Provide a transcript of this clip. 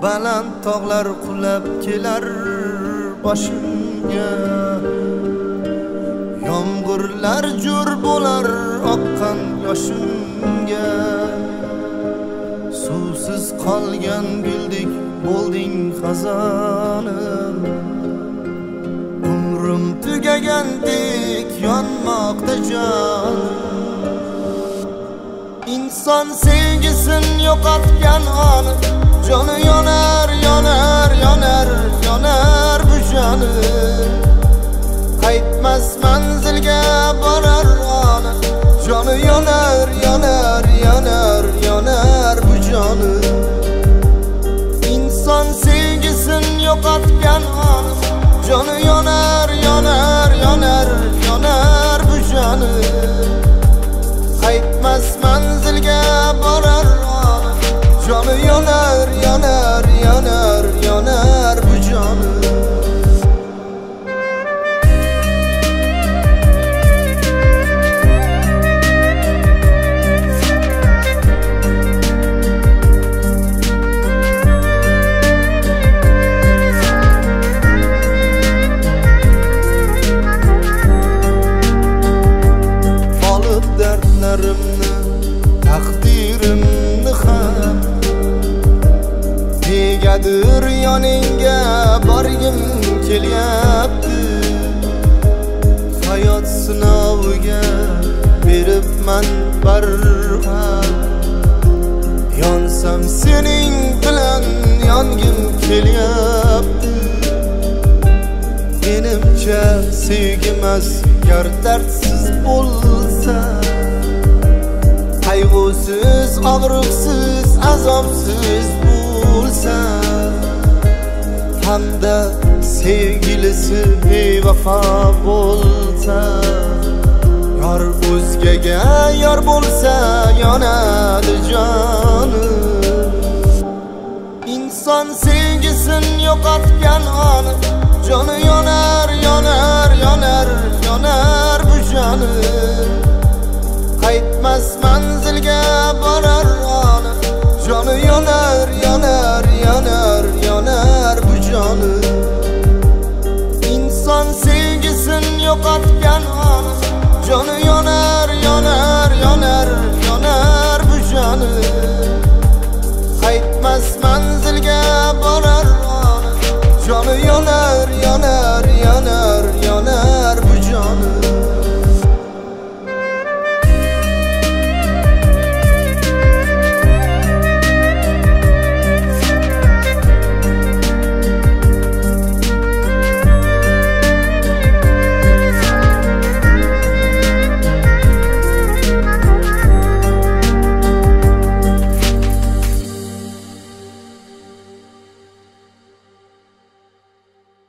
baland tog'lar qulab kelar boshimga. Yomg'irlar jo'r bo'lar oqqan yoshimga. Suvsiz qolgan guldek bo'lding xazonim. Umrim tugagandek yonmoqda jonim. İnson sevgisin yo'qotgan on, joni yonar, yonar, yonar, yonar bu joni. Qaytmas manzilga borar on, joni yonar, yonar, yonar, yonar bu joni. İnson sevgisin yo'qotgan on, joni yonar, yonar, yonar, yonar bu joni. Qaytmas manzilga borar on, joni yonar, yonar, yonar, yonar bu joni. Olib dardlarimni, taqdirimni ham negadir yoningga borgim kelyapti. Hayot sinoviga beribman barham. Yonsam sening bilan yongim kelyapti. Menimcha sevgimas gar dardsiz bo'lsa, qayg'usiz, og'riqsiz, azobsiz bo'lsa, hamda sevgilisi bevafo bo'lsa, yor o'zgaga yor bo'lsa yonadi jonim. Inson sevgisin yo'qotgan on, joni yonar, yonar, yonar, yonar bu joni. Qaytmas manzilga borar on, joni yonar, yonar, yonar, yonar bu joni. İnson sevgisin yo'qotgan on, joni yonar, yonar, yonar, yonar bu joni. Qaytmas manzilga borar on, joni yonar.